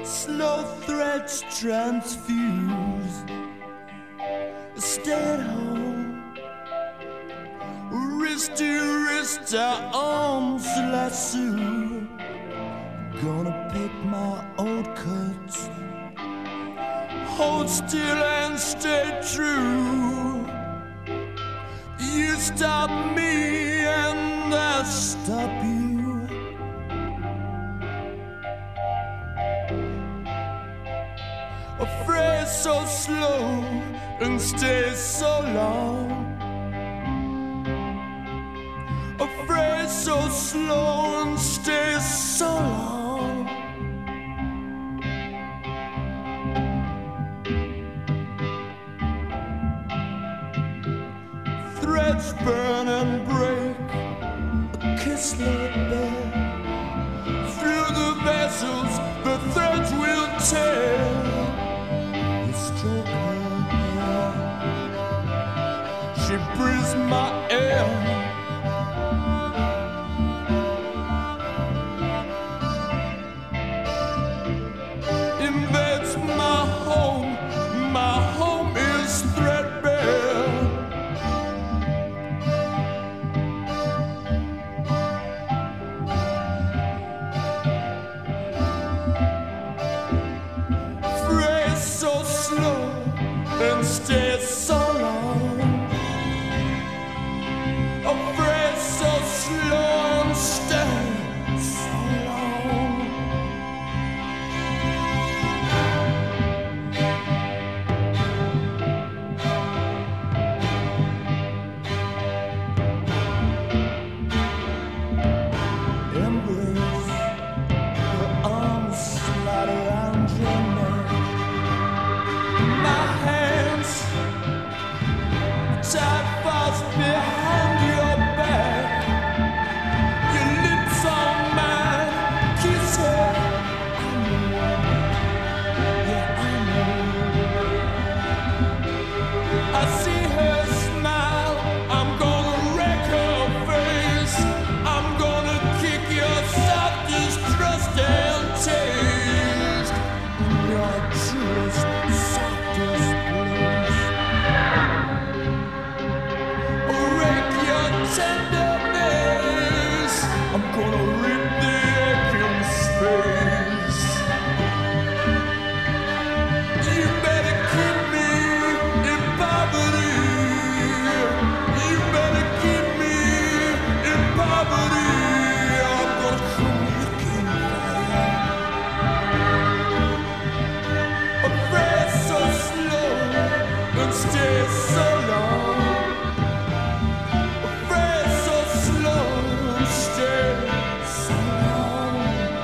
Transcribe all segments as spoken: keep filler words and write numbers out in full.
slow threads transfused. Stay at home, wrist to wrist, our arms lasso. Gonna pick my old cuts, hold still and stay true. You stop me and I stop you. A phrase so slow and stays so long. A phrase so slow and stays so long. Threads burn and break, a kiss laid bare. Through the vessels the threads will tear. You stroke her hair, she breathes my air. Invades my home, my home is threadbare. Phrase so slow and stays so long. A phrase so slow and stays so long. Embrace, your arms slide around your neck. My hands tied fast behind your back. Your lips on mine, kiss her. I know, yeah, I know. I see her smile, I'm gonna wreck her face. I'm gonna kick your softest trust and taste. Your truest, softest blues. Wreck your tenderness. I'm gonna rip the aching space. You better keep me in poverty. You better keep me in poverty. I'm gonna come looking for you. A phrase so slow and stays so long. A phrase so slow and stays so long.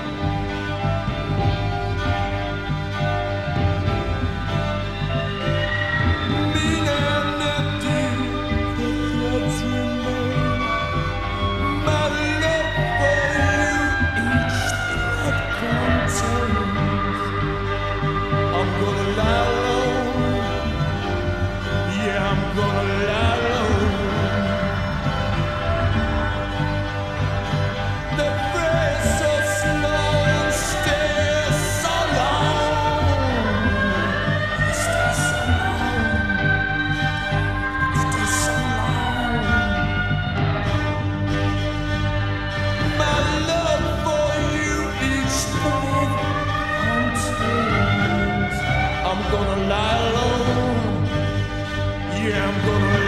Mean and empty, the threads remain. My love for you, each thread contains. I'm gonna lie low, yeah, I'm gonna lie low. The phrase so slow and stays so long. It stays so long. It stays so long. My love for you, each thread contains. I'm gonna lie low, yeah, I'm gonna